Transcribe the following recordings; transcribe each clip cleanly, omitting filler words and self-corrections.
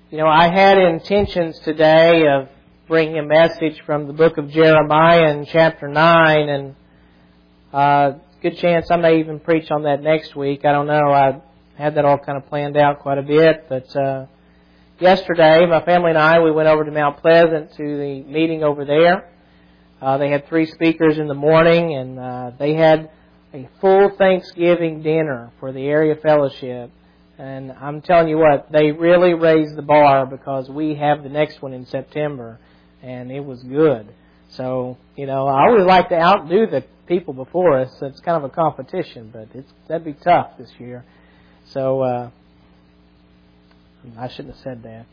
I had intentions today of bringing a message from the book of Jeremiah in chapter 9, and good chance I may even preach on that next week. I don't know. I had that all kind of planned out quite a bit, but yesterday, my family and I, we went over to Mount Pleasant to the meeting over there. They had 3 speakers in the morning, and they had a full Thanksgiving dinner for the area fellowship. And I'm telling you what, they really raised the bar because we have the next one in September, and it was good. So, I always like to outdo the people before us. So it's kind of a competition, but that'd be tough this year. So, I shouldn't have said that,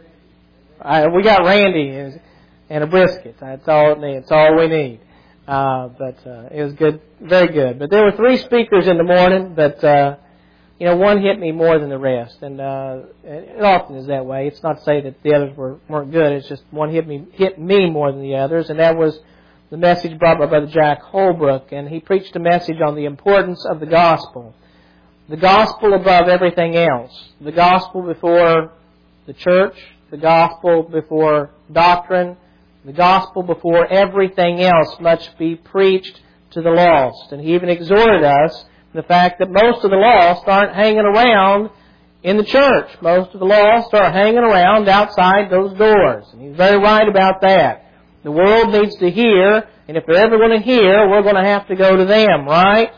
but we got Randy and a brisket. That's all it needs. It's all we need. But it was good, very good. But there were 3 speakers in the morning, but one hit me more than the rest, and it often is that way. It's not to say that the others weren't good. It's just one hit me more than the others, and that was the message brought by Brother Jack Holbrook, and he preached a message on the importance of the gospel. The gospel above everything else. The gospel before the church. The gospel before doctrine. The gospel before everything else must be preached to the lost. And he even exhorted us the fact that most of the lost aren't hanging around in the church. Most of the lost are hanging around outside those doors. And he's very right about that. The world needs to hear, and if they're ever going to hear, we're going to have to go to them, right?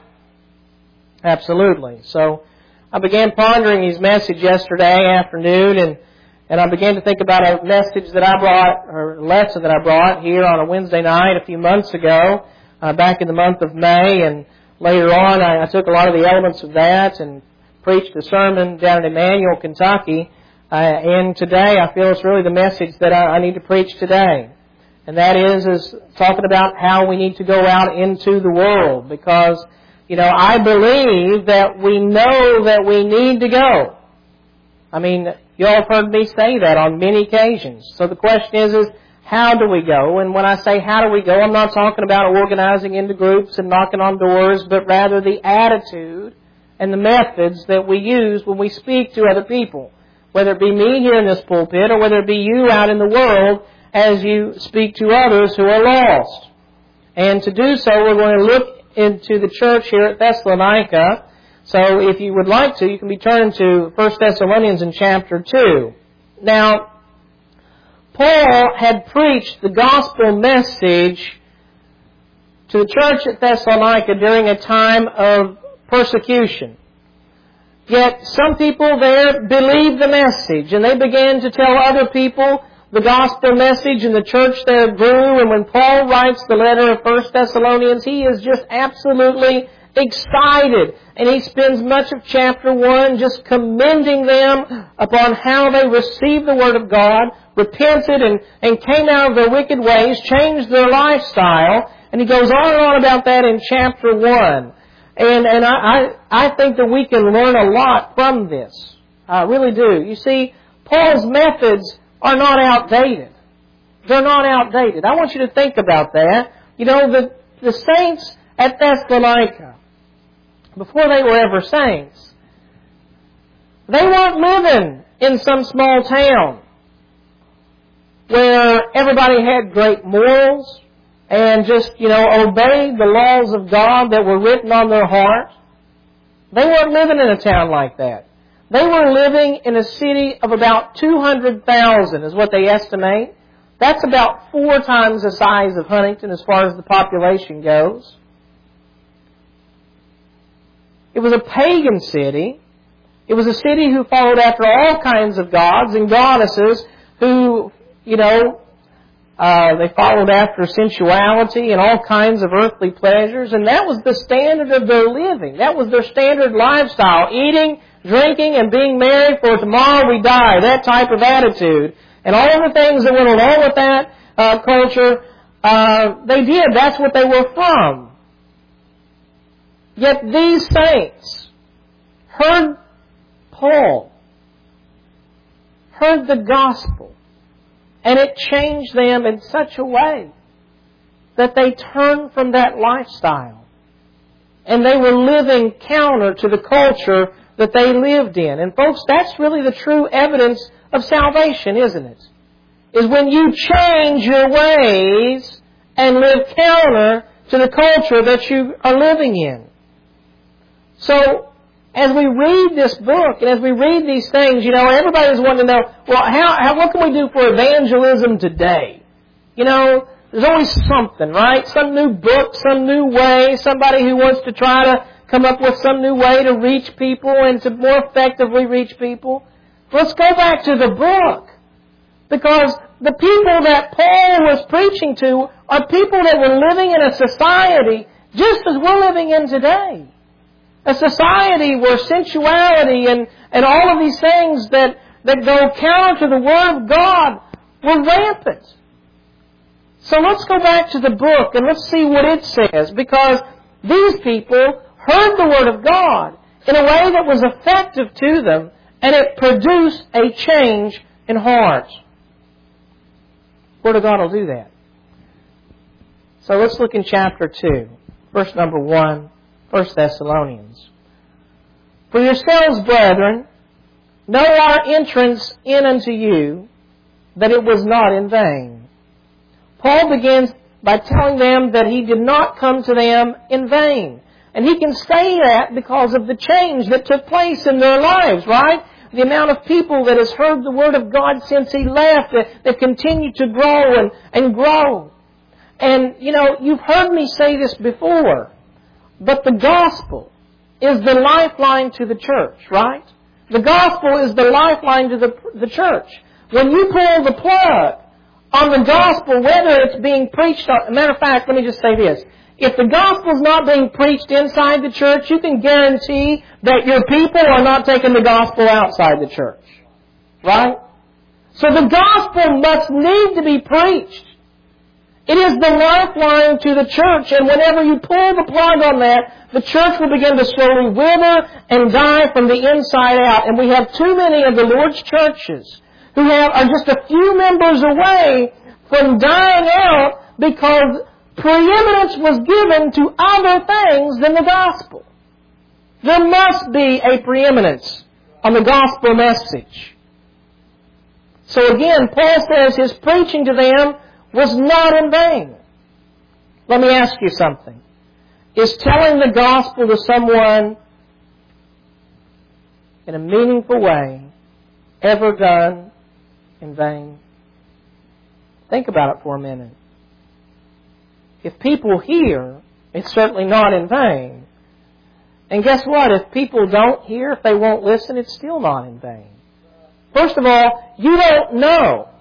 Absolutely. So I began pondering his message yesterday afternoon, and I began to think about a message that I brought, or a lesson that I brought here on a Wednesday night a few months ago, back in the month of May, and later on, I took a lot of the elements of that and preached a sermon down in Emmanuel, Kentucky. And today, I feel it's really the message that I need to preach today. And that is talking about how we need to go out into the world. Because, I believe that we know that we need to go. I mean, you all have heard me say that on many occasions. So the question is how do we go? And when I say how do we go, I'm not talking about organizing into groups and knocking on doors, but rather the attitude and the methods that we use when we speak to other people. Whether it be me here in this pulpit or whether it be you out in the world as you speak to others who are lost. And to do so, we're going to look into the church here at Thessalonica. So if you would like to, you can be turned to 1 Thessalonians in chapter 2. Now, Paul had preached the gospel message to the church at Thessalonica during a time of persecution. Yet some people there believed the message, and they began to tell other people the gospel message, and the church there grew. And when Paul writes the letter of 1 Thessalonians, he is just absolutely excited. And he spends much of chapter 1 just commending them upon how they received the Word of God, repented and came out of their wicked ways, changed their lifestyle. And he goes on and on about that in chapter 1. And I think that we can learn a lot from this. I really do. You see, Paul's methods are not outdated. They're not outdated. I want you to think about that. The saints at Thessalonica, before they were ever saints, they weren't living in some small town where everybody had great morals and just, obeyed the laws of God that were written on their heart. They weren't living in a town like that. They were living in a city of about 200,000 is what they estimate. That's about 4 times the size of Huntington as far as the population goes. It was a pagan city. It was a city who followed after all kinds of gods and goddesses who, they followed after sensuality and all kinds of earthly pleasures. And that was the standard of their living. That was their standard lifestyle. Eating, drinking, and being merry, for tomorrow we die. That type of attitude. And all the things that went along with that culture, they did. That's what they were from. Yet these saints heard Paul, heard the gospel, and it changed them in such a way that they turned from that lifestyle. And they were living counter to the culture that they lived in. And folks, that's really the true evidence of salvation, isn't it? Is when you change your ways and live counter to the culture that you are living in. So, as we read this book and as we read these things, everybody's wanting to know, well, what can we do for evangelism today? There's always something, right? Some new book, some new way, somebody who wants to try to come up with some new way to reach people and to more effectively reach people. Let's go back to the book. Because the people that Paul was preaching to are people that were living in a society just as we're living in today. A society where sensuality and all of these things that go counter to the Word of God were rampant. So let's go back to the book and let's see what it says. Because these people heard the Word of God in a way that was effective to them, and it produced a change in hearts. Word of God will do that. So let's look in chapter 2, verse number 1, 1 Thessalonians. For yourselves, brethren, know our entrance in unto you, that it was not in vain. Paul begins by telling them that he did not come to them in vain. And he can say that because of the change that took place in their lives, right? The amount of people that has heard the Word of God since he left, that continue to grow and grow. And, you've heard me say this before, but the gospel is the lifeline to the church, right? The gospel is the lifeline to the church. When you pull the plug on the gospel, whether it's being preached on... Matter of fact, let me just say this. If the gospel is not being preached inside the church, you can guarantee that your people are not taking the gospel outside the church. Right? So the gospel must need to be preached. It is the lifeline to the church, and whenever you pull the plug on that, the church will begin to slowly wither and die from the inside out. And we have too many of the Lord's churches who are just a few members away from dying out because preeminence was given to other things than the gospel. There must be a preeminence on the gospel message. So again, Paul says his preaching to them was not in vain. Let me ask you something. Is telling the gospel to someone in a meaningful way ever done in vain? Think about it for a minute. If people hear, it's certainly not in vain. And guess what? If people don't hear, if they won't listen, it's still not in vain. First of all, you don't know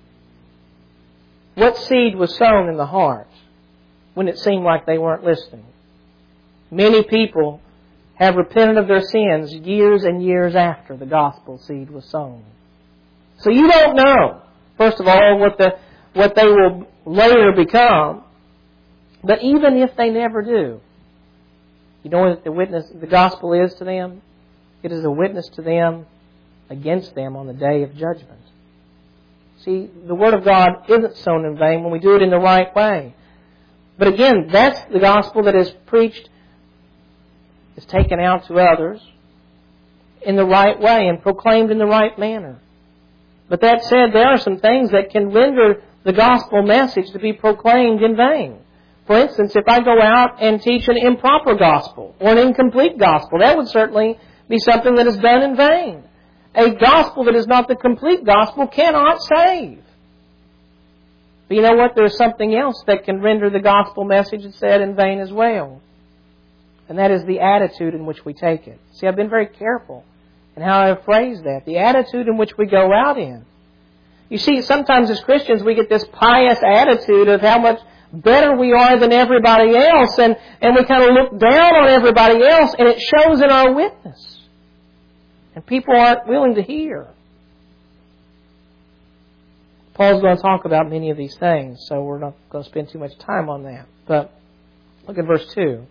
what seed was sown in the heart when it seemed like they weren't listening. Many people have repented of their sins years and years after the gospel seed was sown. So you don't know, first of all, what they will later become. But even if they never do, you know what the gospel is to them? It is a witness to them against them on the day of judgment. See, the Word of God isn't sown in vain when we do it in the right way. But again, that's the gospel that is preached, is taken out to others in the right way and proclaimed in the right manner. But that said, there are some things that can render the gospel message to be proclaimed in vain. For instance, if I go out and teach an improper gospel or an incomplete gospel, that would certainly be something that is done in vain. A gospel that is not the complete gospel cannot save. But you know what? There's something else that can render the gospel message said in vain as well. And that is the attitude in which we take it. See, I've been very careful in how I've phrased that. The attitude in which we go out in. You see, sometimes as Christians we get this pious attitude of how much better we are than everybody else, and we kind of look down on everybody else, and it shows in our witness. And people aren't willing to hear. Paul's going to talk about many of these things, so we're not going to spend too much time on that. But look at verse 2.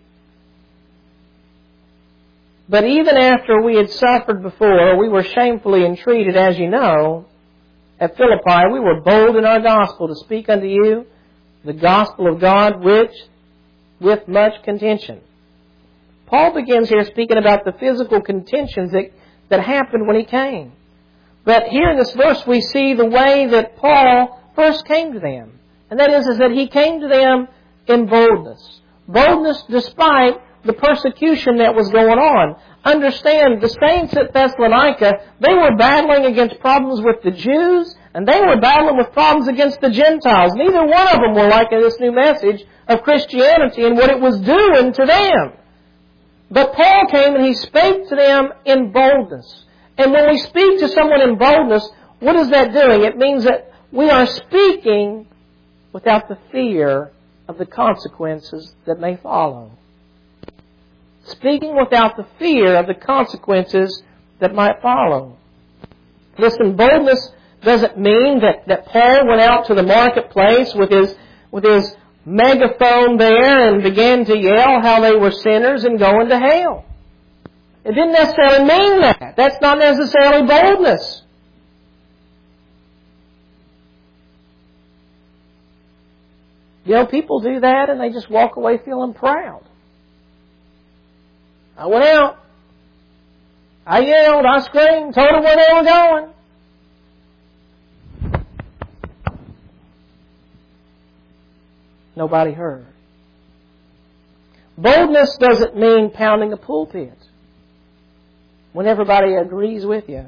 But even after we had suffered before, we were shamefully entreated, as you know. At Philippi, we were bold in our gospel to speak unto you the gospel of God, which with much contention. Paul begins here speaking about the physical contentions that happened when he came. But here in this verse we see the way that Paul first came to them. And that is that he came to them in boldness. Boldness despite the persecution that was going on. Understand, the saints at Thessalonica, they were battling against problems with the Jews, and they were battling with problems against the Gentiles. Neither one of them were liking this new message of Christianity and what it was doing to them. But Paul came and he spake to them in boldness. And when we speak to someone in boldness, what is that doing? It means that we are speaking without the fear of the consequences that may follow. Speaking without the fear of the consequences that might follow. Listen, boldness doesn't mean that Paul went out to the marketplace with his megaphone there and began to yell how they were sinners and going to hell. It didn't necessarily mean that. That's not necessarily boldness. You know, people do that and they just walk away feeling proud. I went out. I yelled. I screamed. Told them where they were going. Nobody heard. Boldness doesn't mean pounding a pulpit when everybody agrees with you.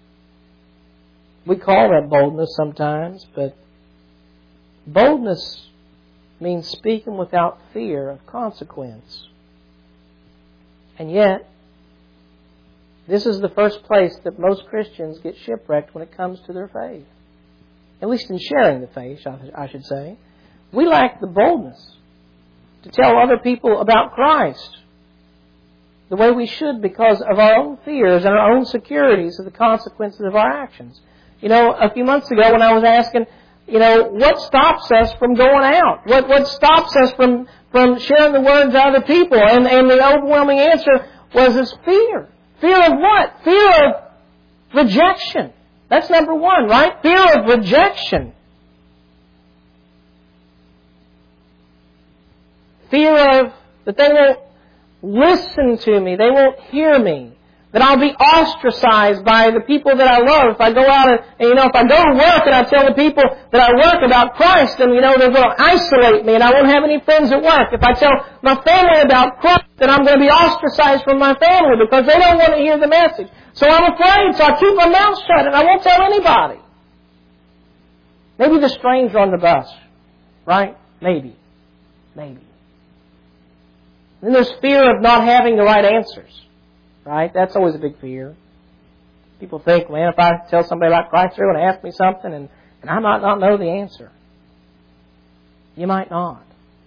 We call that boldness sometimes, but boldness means speaking without fear of consequence. And yet, this is the first place that most Christians get shipwrecked when it comes to their faith. At least in sharing the faith, I should say. We lack the boldness to tell other people about Christ the way we should because of our own fears and our own securities of the consequences of our actions. You know, a few months ago when I was asking, you know, what stops us from going out? What stops us from sharing the word to other people? And the overwhelming answer was this fear. Fear of what? Fear of rejection. That's number one, right? Fear of rejection. Fear of that they won't listen to me. They won't hear me. That I'll be ostracized by the people that I love. If I go out and if I go to work and I tell the people that I work about Christ, and, they're going to isolate me and I won't have any friends at work. If I tell my family about Christ, then I'm going to be ostracized from my family because they don't want to hear the message. So I'm afraid, so I keep my mouth shut and I won't tell anybody. Maybe the stranger on the bus, right? Maybe. Then there's fear of not having the right answers. Right? That's always a big fear. People think, man, if I tell somebody about Christ, they're going to ask me something and I might not know the answer. You might not.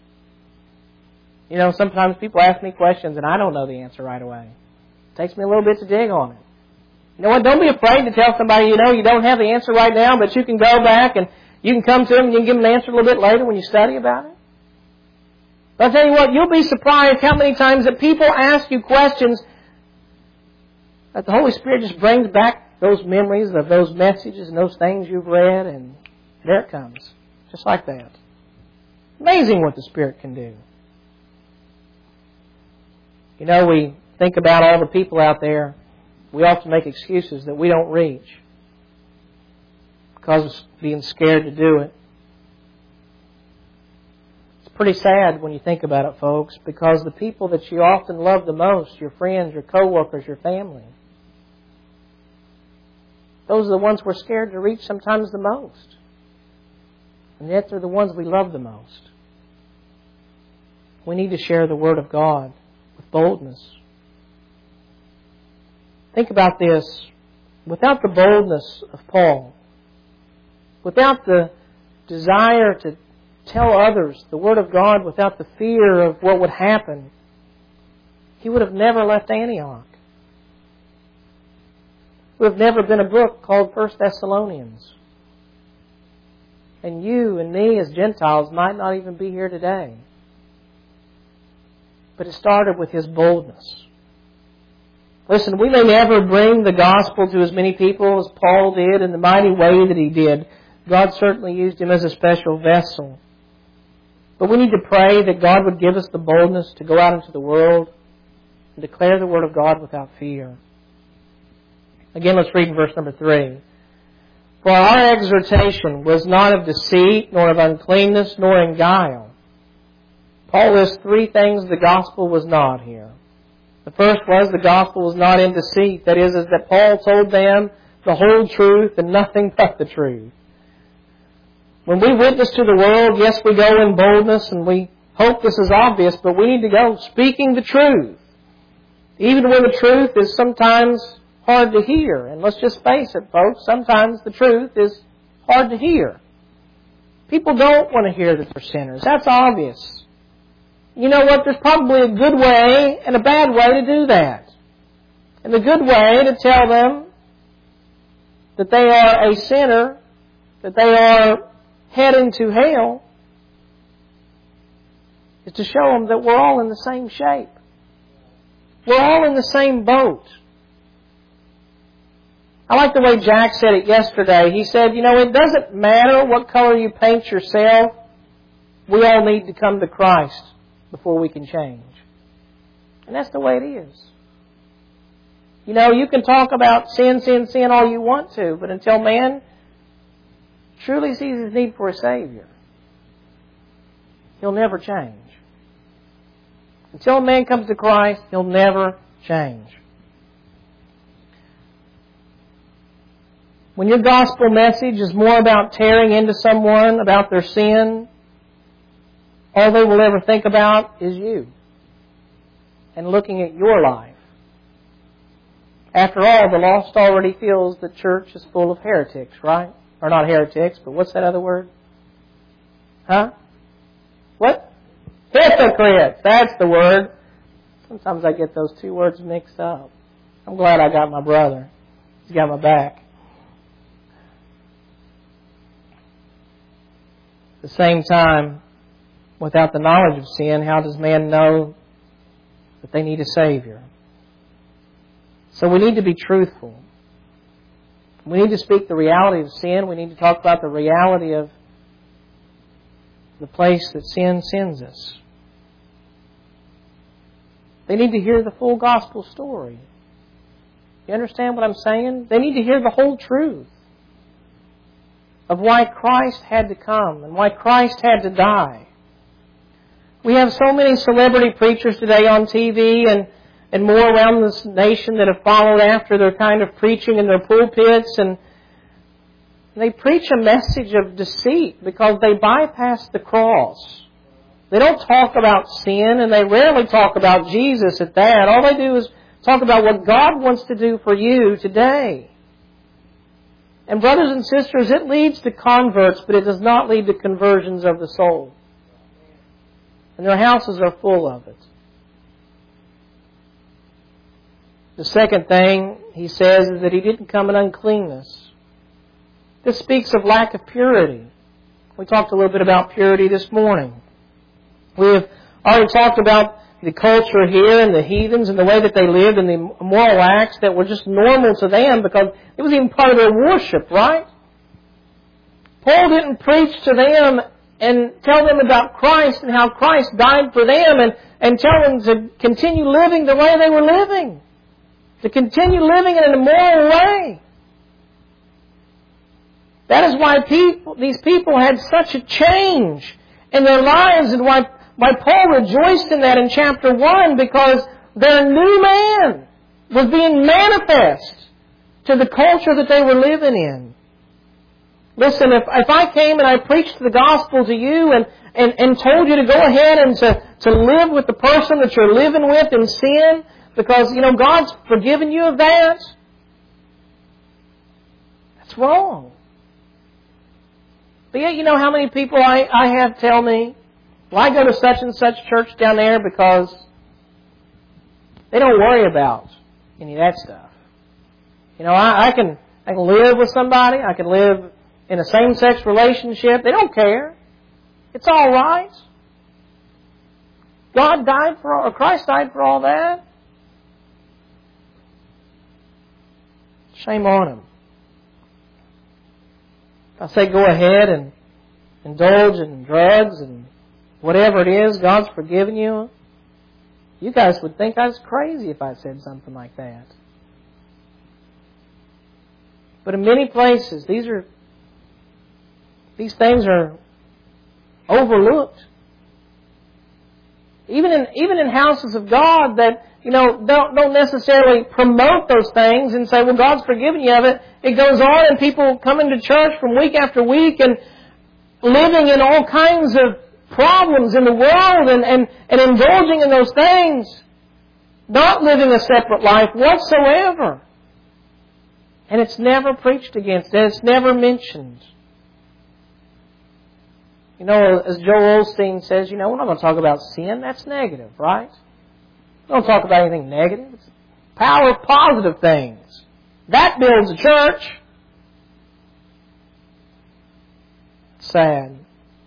Sometimes people ask me questions and I don't know the answer right away. It takes me a little bit to dig on it. You know what? Don't be afraid to tell somebody, you don't have the answer right now, but you can go back and you can come to them and you can give them an answer a little bit later when you study about it. But I'll tell you what, you'll be surprised how many times that people ask you questions that the Holy Spirit just brings back those memories of those messages and those things you've read, and there it comes. Just like that. Amazing what the Spirit can do. We think about all the people out there. We often make excuses that we don't reach because of being scared to do it. It's pretty sad when you think about it, folks, because the people that you often love the most, your friends, your coworkers, your family, those are the ones we're scared to reach sometimes the most. And yet they're the ones we love the most. We need to share the Word of God with boldness. Think about this. Without the boldness of Paul, without the desire to tell others the Word of God, without the fear of what would happen, he would have never left Antioch. There would have never been a book called 1 Thessalonians. And you and me as Gentiles might not even be here today. But it started with his boldness. Listen, we may never bring the gospel to as many people as Paul did in the mighty way that he did. God certainly used him as a special vessel. But we need to pray that God would give us the boldness to go out into the world and declare the Word of God without fear. Again, let's read in verse number 3. For our exhortation was not of deceit, nor of uncleanness, nor in guile. Paul lists three things the gospel was not here. The first was the gospel was not in deceit. That is that Paul told them the whole truth and nothing but the truth. When we witness to the world, yes, we go in boldness and we hope this is obvious, but we need to go speaking the truth. Even when the truth is sometimes hard to hear. And let's just face it, folks, sometimes the truth is hard to hear. People don't want to hear that they're sinners. That's obvious. You know what? There's probably a good way and a bad way to do that. And the good way to tell them that they are a sinner, that they are heading to hell, is to show them that we're all in the same shape. We're all in the same boat. I like the way Jack said it yesterday. He said, it doesn't matter what color you paint yourself. We all need to come to Christ before we can change. And that's the way it is. You can talk about sin all you want to, but until man truly sees his need for a Savior, he'll never change. Until a man comes to Christ, he'll never change. When your gospel message is more about tearing into someone about their sin, all they will ever think about is you and looking at your life. After all, the lost already feels the church is full of heretics, right? Or not heretics, but what's that other word? Huh? What? Hypocrites. That's the word. Sometimes I get those two words mixed up. I'm glad I got my brother. He's got my back. At the same time, without the knowledge of sin, how does man know that they need a Savior? So we need to be truthful. We need to speak the reality of sin. We need to talk about the reality of the place that sin sends us. They need to hear the full gospel story. You understand what I'm saying? They need to hear the whole truth of why Christ had to come and why Christ had to die. We have so many celebrity preachers today on TV and more around this nation that have followed after their kind of preaching in their pulpits, and they preach a message of deceit because they bypass the cross. They don't talk about sin, and they rarely talk about Jesus at that. All they do is talk about what God wants to do for you today. And brothers and sisters, it leads to converts, but it does not lead to conversions of the soul. And their houses are full of it. The second thing he says is that he didn't come in uncleanness. This speaks of lack of purity. We talked a little bit about purity this morning. We have already talked about the culture here and the heathens and the way that they lived and the immoral acts that were just normal to them because it was even part of their worship, right? Paul didn't preach to them and tell them about Christ and how Christ died for them and tell them to continue living the way they were living. To continue living in an immoral way. That is why these people had such a change in their lives, and why Paul rejoiced in that in chapter 1, because their new man was being manifest to the culture that they were living in. Listen, if I came and I preached the gospel to you and told you to go ahead and to live with the person that you're living with in sin, because, God's forgiven you of that, that's wrong. But yet, how many people I have tell me, well, I go to such and such church down there because they don't worry about any of that stuff. I can live with somebody. I can live in a same-sex relationship. They don't care. It's all right. Christ died for all that. Shame on him. If I say go ahead and indulge in drugs and whatever it is, God's forgiven you, you guys would think I was crazy if I said something like that. But in many places, these are These things are overlooked. Even in houses of God that, don't necessarily promote those things and say, well, God's forgiven you of it. It goes on and people coming to church from week after week and living in all kinds of problems in the world and indulging in those things. Not living a separate life whatsoever. And it's never preached against. And it's never mentioned. As Joel Osteen says, we're not going to talk about sin. That's negative, right? We don't talk about anything negative. It's power of positive things. That builds a church. It's sad.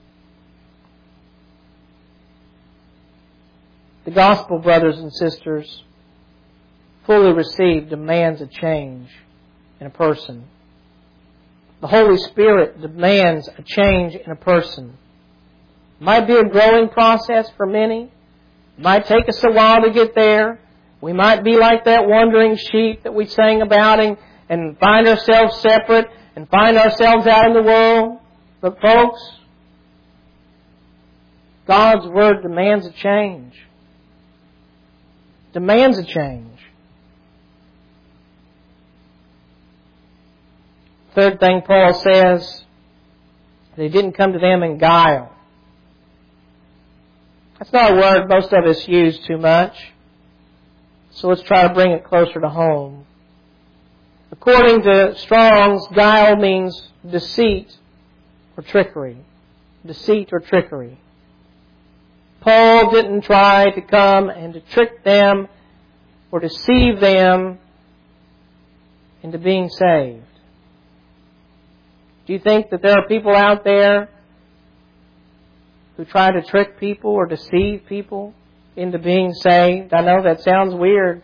The gospel, brothers and sisters, fully received, demands a change in a person. The Holy Spirit demands a change in a person. It might be a growing process for many. It might take us a while to get there. We might be like that wandering sheep that we sang about and find ourselves separate and find ourselves out in the world. But folks, God's Word demands a change. Demands a change. Third thing Paul says, they didn't come to them in guile. That's not a word most of us use too much. So let's try to bring it closer to home. According to Strong's, guile means deceit or trickery. Deceit or trickery. Paul didn't try to come and to trick them or deceive them into being saved. Do you think that there are people out there who try to trick people or deceive people into being saved? I know that sounds weird.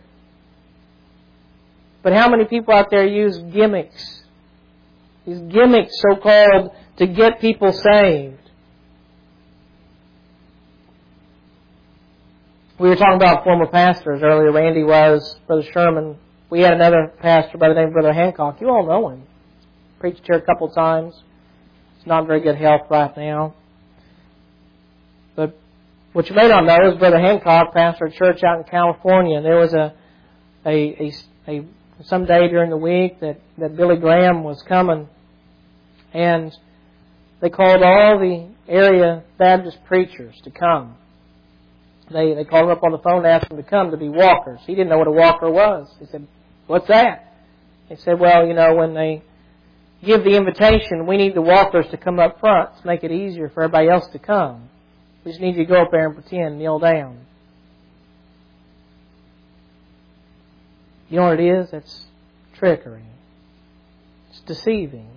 But how many people out there use gimmicks? These gimmicks, so-called, to get people saved. We were talking about former pastors earlier. Randy was, Brother Sherman. We had another pastor by the name of Brother Hancock. You all know him. Preached here a couple times. He's not in very good health right now. But what you may not know is Brother Hancock pastored a church out in California. And there was some day during the week that Billy Graham was coming. And they called all the area Baptist preachers to come. They called him up on the phone and asked him to come to be walkers. He didn't know what a walker was. He said, "What's that?" He said, "Well, when they give the invitation, we need the walkers to come up front to make it easier for everybody else to come. We just need you to go up there and pretend, kneel down." You know what it is? It's trickery. It's deceiving.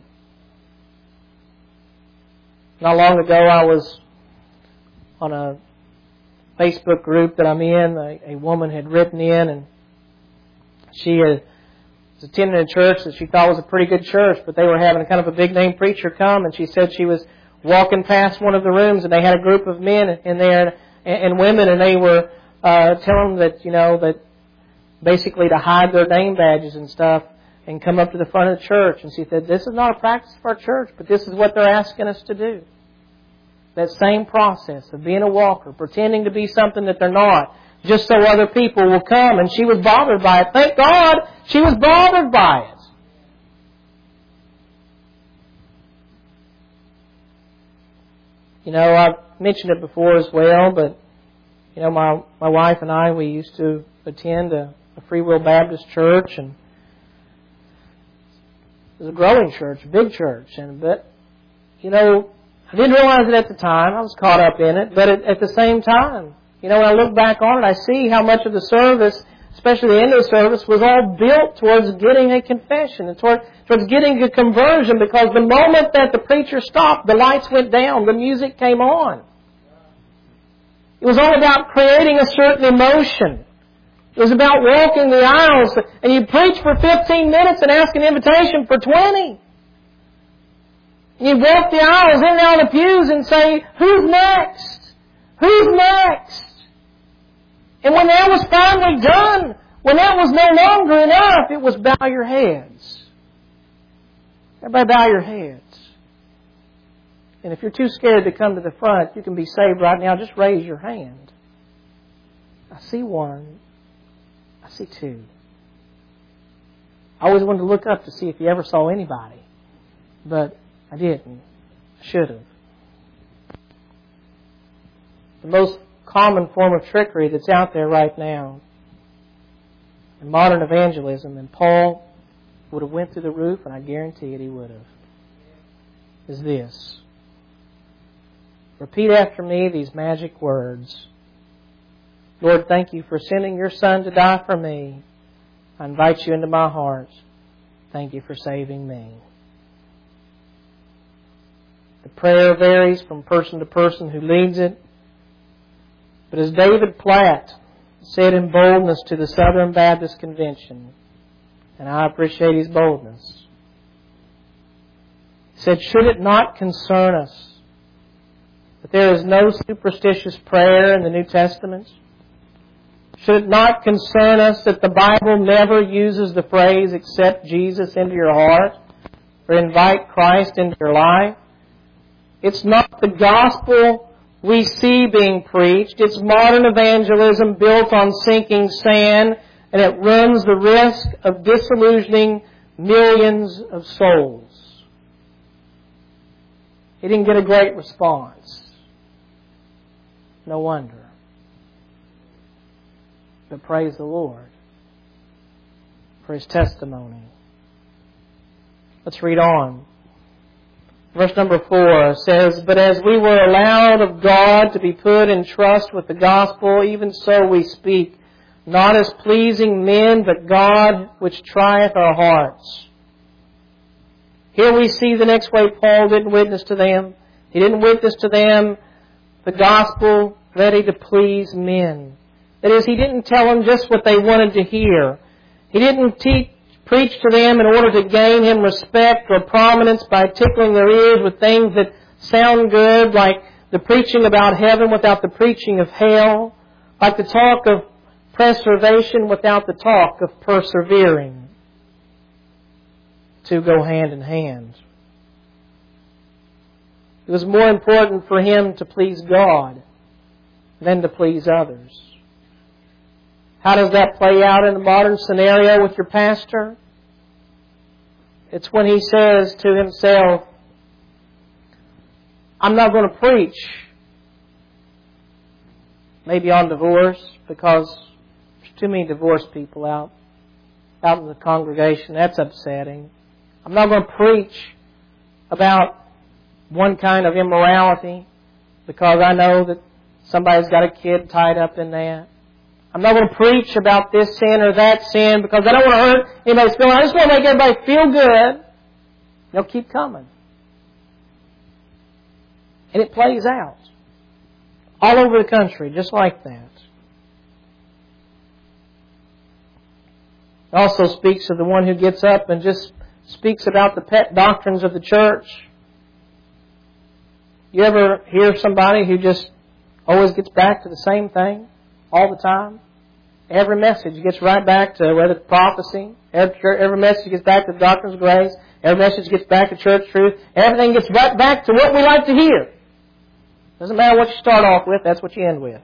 Not long ago, I was on a Facebook group that I'm in. A woman had written in, and she was attending a church that she thought was a pretty good church, but they were having kind of a big name preacher come, and she said she was walking past one of the rooms, and they had a group of men in there and women, and they were telling them that, that basically to hide their name badges and stuff and come up to the front of the church. And she said, "This is not a practice of our church, but this is what they're asking us to do." That same process of being a walker, pretending to be something that they're not, just so other people will come. And she was bothered by it. Thank God she was bothered by it. I've mentioned it before as well, but, my wife and I, we used to attend a Free Will Baptist church, and it was a growing church, a big church. But I didn't realize it at the time. I was caught up in it. But at the same time, when I look back on it, I see how much of the service, especially the end of the service, was all built towards getting a confession and towards getting a conversion, because the moment that the preacher stopped, the lights went down, the music came on. It was all about creating a certain emotion. It was about walking the aisles. And you preach for 15 minutes and ask an invitation for 20. You walk the aisles in and out of the pews and say, "Who's next? Who's next?" And when that was finally done, when that was no longer enough, it was bow your heads. Everybody bow your heads. And if you're too scared to come to the front, you can be saved right now. Just raise your hand. I see one. I see two. I always wanted to look up to see if you ever saw anybody. But I didn't. I should have. The most common form of trickery that's out there right now in modern evangelism, and Paul would have went through the roof, and I guarantee it he would have, is this. Repeat after me these magic words. Lord, thank you for sending your Son to die for me. I invite you into my heart. Thank you for saving me. The prayer varies from person to person who leads it. But as David Platt said in boldness to the Southern Baptist Convention, and I appreciate his boldness, he said, should it not concern us that there is no superstitious prayer in the New Testament? Should it not concern us that the Bible never uses the phrase, accept Jesus into your heart, or invite Christ into your life? It's not the gospel we see being preached. It's modern evangelism built on sinking sand, and it runs the risk of disillusioning millions of souls. He didn't get a great response. No wonder. But praise the Lord for His testimony. Let's read on. Verse number 4 says, but as we were allowed of God to be put in trust with the gospel, even so we speak, not as pleasing men, but God which trieth our hearts. Here we see the next way Paul didn't witness to them. He didn't witness to them the gospel ready to please men. That is, he didn't tell them just what they wanted to hear. He didn't preach to them in order to gain him respect or prominence by tickling their ears with things that sound good, like the preaching about heaven without the preaching of hell, like the talk of preservation without the talk of persevering. Two go hand in hand. It was more important for him to please God than to please others. How does that play out in the modern scenario with your pastor? It's when he says to himself, I'm not going to preach maybe on divorce, because there's too many divorced people out in the congregation. That's upsetting. I'm not going to preach about one kind of immorality, because I know that somebody's got a kid tied up in that. I'm not going to preach about this sin or that sin, because I don't want to hurt anybody's feelings. I just want to make everybody feel good. They'll keep coming. And it plays out all over the country, just like that. It also speaks of the one who gets up and just speaks about the pet doctrines of the church. You ever hear somebody who just always gets back to the same thing all the time? Every message gets right back to whether it's prophecy. Every message gets back to the doctrines of grace. Every message gets back to church truth. Everything gets right back to what we like to hear. Doesn't matter what you start off with, that's what you end with.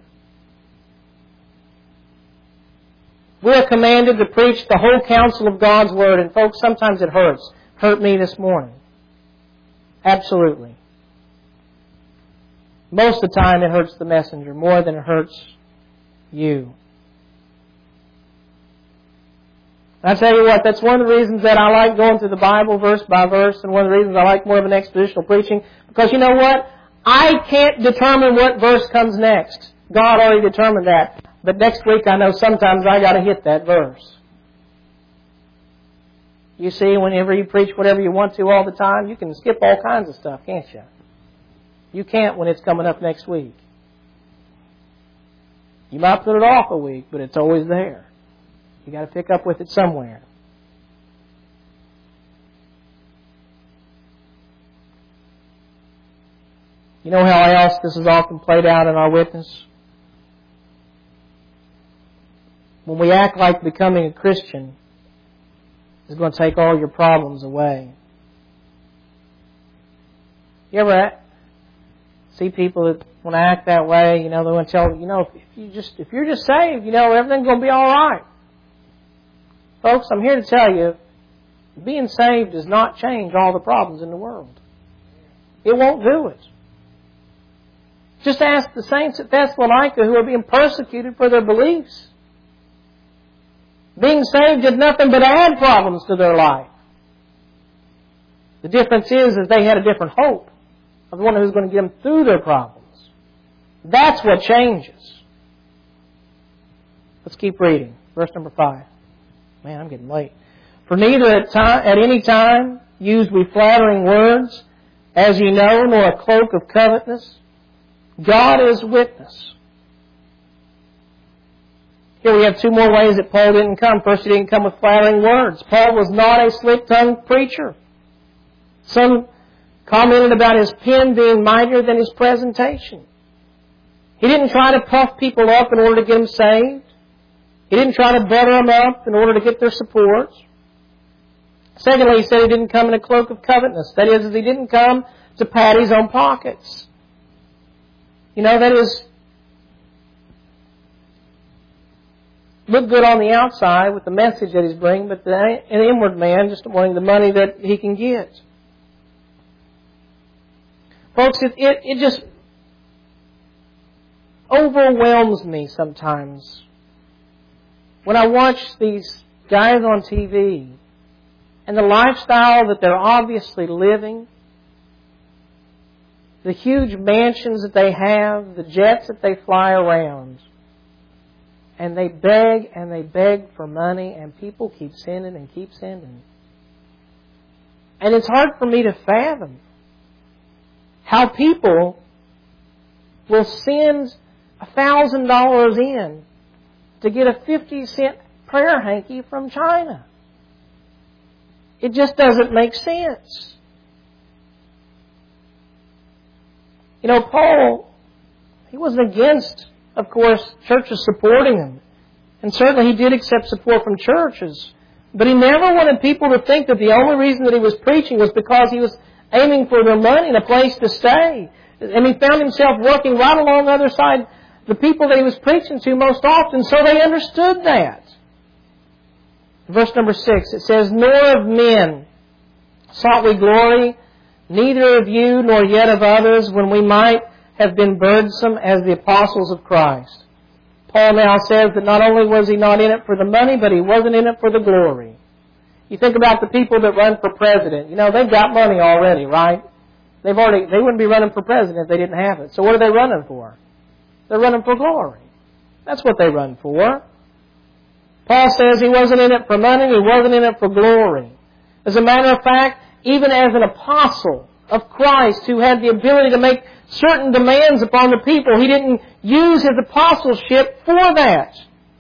We are commanded to preach the whole counsel of God's Word. And folks, sometimes it hurts. Hurt me this morning. Absolutely. Most of the time it hurts the messenger more than it hurts you. And I tell you what, that's one of the reasons that I like going through the Bible verse by verse, and one of the reasons I like more of an expositional preaching. Because you know what? I can't determine what verse comes next. God already determined that. But next week I know sometimes I got to hit that verse. You see, whenever you preach whatever you want to all the time, you can skip all kinds of stuff, can't you? You can't when it's coming up next week. You might put it off a week, but it's always there. You got to pick up with it somewhere. You know how else this is often played out in our witness? When we act like becoming a Christian is going to take all your problems away. You ever See people that want to act that way, they want to tell, if you're just saved, everything's going to be all right. Folks, I'm here to tell you, being saved does not change all the problems in the world. It won't do it. Just ask the saints at Thessalonica who are being persecuted for their beliefs. Being saved did nothing but add problems to their life. The difference is they had a different hope of the one who's going to get them through their problems. That's what changes. Let's keep reading. Verse number 5. Man, I'm getting late. For neither at any time used we flattering words, as ye know, nor a cloak of covetousness. God is witness. Here we have two more ways that Paul didn't come. First, he didn't come with flattering words. Paul was not a slick-tongued preacher. Some commented about his pen being mightier than his presentation. He didn't try to puff people up in order to get them saved. He didn't try to butter them up in order to get their support. Secondly, he said he didn't come in a cloak of covetousness. That is, he didn't come to pad his own pockets. That is, look good on the outside with the message that he's bringing, but an inward man just wanting the money that he can get. Folks, it just overwhelms me sometimes when I watch these guys on TV and the lifestyle that they're obviously living, the huge mansions that they have, the jets that they fly around, and they beg for money, and people keep sending and keep sending. And it's hard for me to fathom how people will send $1,000 in to get a 50-cent prayer hanky from China. It just doesn't make sense. Paul, he wasn't against, of course, churches supporting him. And certainly he did accept support from churches. But he never wanted people to think that the only reason that he was preaching was because he was aiming for their money and a place to stay. And he found himself working right along the other side, the people that he was preaching to most often, so they understood that. Verse number 6, it says, Nor of men sought we glory, neither of you nor yet of others, when we might have been burdensome as the apostles of Christ. Paul now says that not only was he not in it for the money, but he wasn't in it for the glory. You think about the people that run for president. They've got money already, right? They wouldn't be running for president if they didn't have it. So what are they running for? They're running for glory. That's what they run for. Paul says he wasn't in it for money, he wasn't in it for glory. As a matter of fact, even as an apostle of Christ who had the ability to make certain demands upon the people, he didn't use his apostleship for that.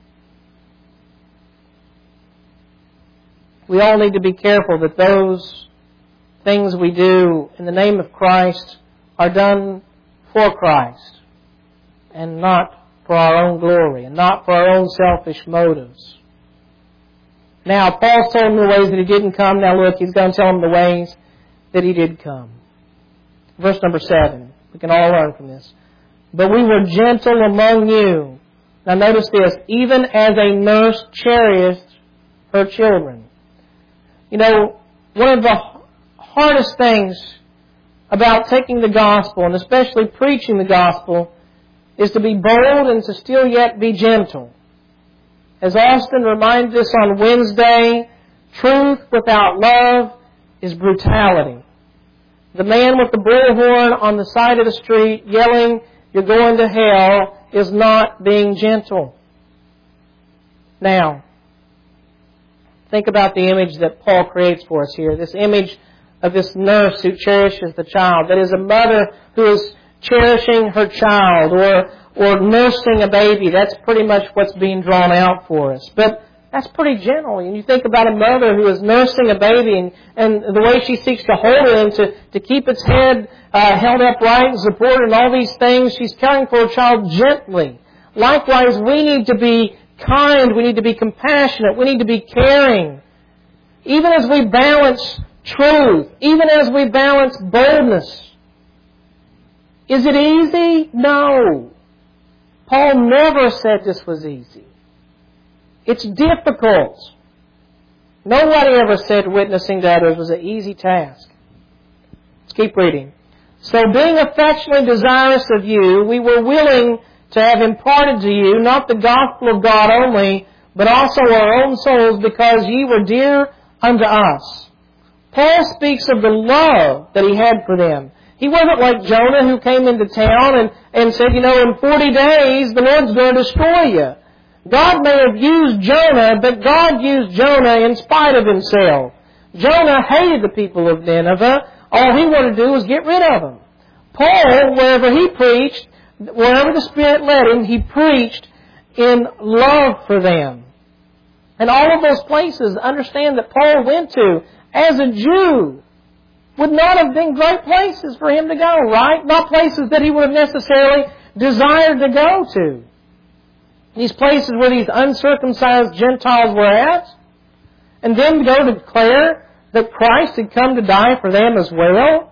We all need to be careful that those things we do in the name of Christ are done for Christ and not for our own glory and not for our own selfish motives. Now, Paul's told them the ways that he didn't come. Now look, he's going to tell them the ways that he did come. Verse number 7. We can all learn from this. But we were gentle among you. Now notice this. Even as a nurse cherisheth her children. One of the hardest things about taking the gospel, and especially preaching the gospel, is to be bold and to still yet be gentle. As Austin reminded us on Wednesday, truth without love is brutality. The man with the bullhorn on the side of the street yelling, "You're going to hell," is not being gentle. Now, think about the image that Paul creates for us here. This image of this nurse who cherishes the child. That is a mother who is cherishing her child or nursing a baby. That's pretty much what's being drawn out for us. But that's pretty gentle. And you think about a mother who is nursing a baby and the way she seeks to hold it and to keep its head held upright and supported and all these things. She's caring for a child gently. Likewise, we need to be kind. We need to be compassionate. We need to be caring. Even as we balance truth, even as we balance boldness, Is it easy? No. Paul never said this was easy. It's difficult. Nobody ever said witnessing to others was an easy task. Let's keep reading. So being affectionately desirous of you, we were willing to have imparted to you not the gospel of God only, but also our own souls, because ye were dear unto us. Paul speaks of the love that he had for them. He wasn't like Jonah, who came into town and said, in 40 days the Lord's going to destroy you. God may have used Jonah, but God used Jonah in spite of himself. Jonah hated the people of Nineveh. All he wanted to do was get rid of them. Paul, wherever he preached, wherever the Spirit led him, he preached in love for them. And all of those places, understand that Paul went to, as a Jew, would not have been great places for him to go, right? Not places that he would have necessarily desired to go to. These places where these uncircumcised Gentiles were at. And then to go to declare that Christ had come to die for them as well.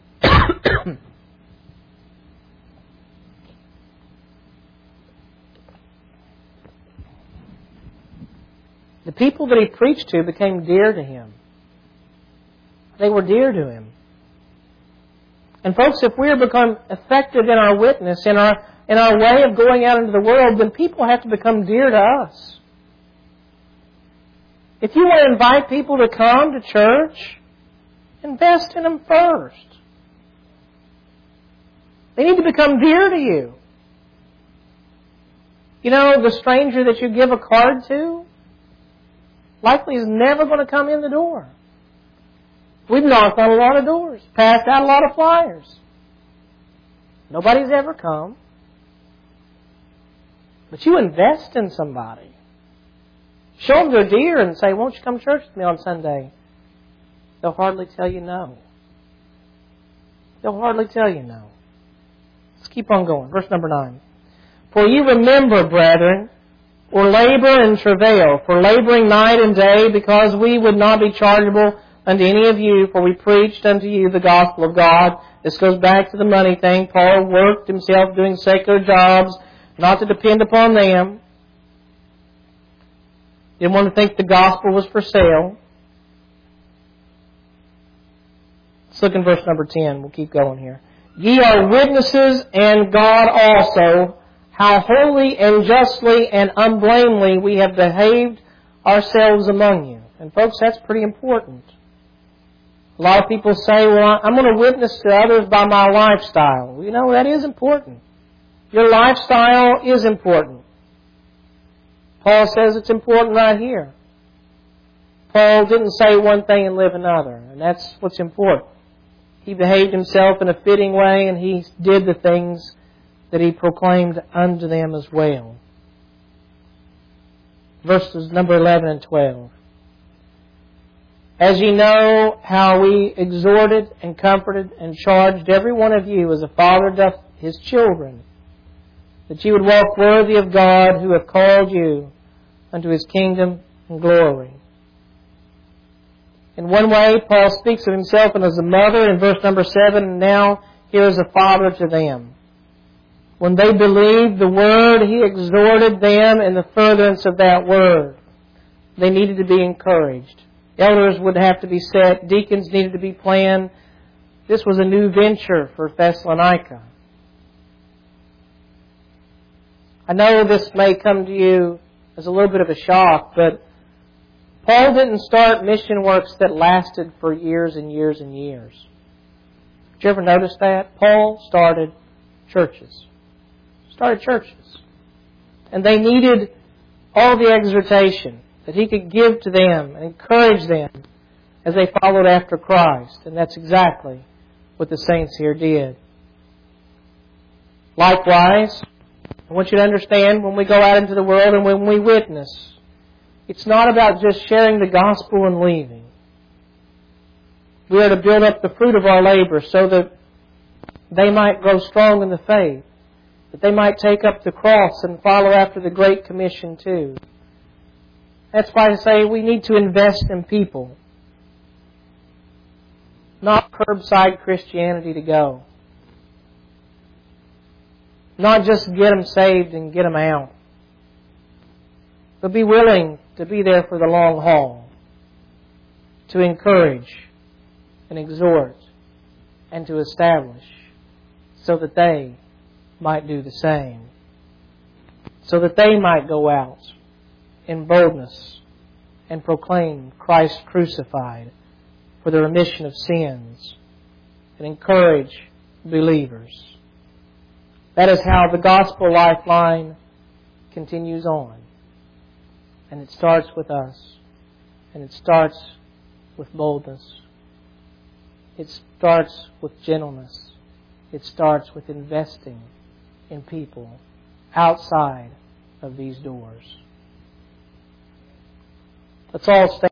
The people that he preached to became dear to him. They were dear to him. And folks, if we are become effective in our witness, in our way of going out into the world, then people have to become dear to us. If you want to invite people to come to church, invest in them first. They need to become dear to you. The stranger that you give a card to likely is never going to come in the door. We've knocked on a lot of doors, passed out a lot of flyers. Nobody's ever come. But you invest in somebody. Show them they're dear and say, won't you come to church with me on Sunday? They'll hardly tell you no. They'll hardly tell you no. Let's keep on going. Verse number 9. For ye remember, brethren, or labor and travail, for laboring night and day, because we would not be chargeable unto any of you, for we preached unto you the gospel of God. This goes back to the money thing. Paul worked himself doing secular jobs, not to depend upon them. Didn't want to think the gospel was for sale. Let's look in verse number 10. We'll keep going here. Ye are witnesses, and God also, how holy and justly and unblamely we have behaved ourselves among you. And folks, that's pretty important. A lot of people say, well, I'm going to witness to others by my lifestyle. That is important. Your lifestyle is important. Paul says it's important right here. Paul didn't say one thing and live another, and that's what's important. He behaved himself in a fitting way, and he did the things that he proclaimed unto them as well. Verses number 11 and 12. As ye know how we exhorted and comforted and charged every one of you as a father doth his children, that ye would walk worthy of God, who hath called you unto His kingdom and glory. In one way, Paul speaks of himself and as a mother in verse number 7, and now here is a father to them. When they believed the Word, he exhorted them in the furtherance of that Word. They needed to be encouraged. Elders would have to be set. Deacons needed to be planned. This was a new venture for Thessalonica. I know this may come to you as a little bit of a shock, but Paul didn't start mission works that lasted for years and years and years. Did you ever notice that? Paul started churches. And they needed all the exhortation that he could give to them and encourage them as they followed after Christ. And that's exactly what the saints here did. Likewise, I want you to understand, when we go out into the world and when we witness, it's not about just sharing the gospel and leaving. We are to build up the fruit of our labor so that they might grow strong in the faith, that they might take up the cross and follow after the Great Commission too. That's why I say we need to invest in people, not curbside Christianity to go. Not just get them saved and get them out, but be willing to be there for the long haul, to encourage and exhort and to establish so that they might do the same, so that they might go out in boldness and proclaim Christ crucified for the remission of sins and encourage believers. That is how the Gospel Lifeline continues on. And it starts with us. And it starts with boldness. It starts with gentleness. It starts with investing in people outside of these doors. Let's all stand.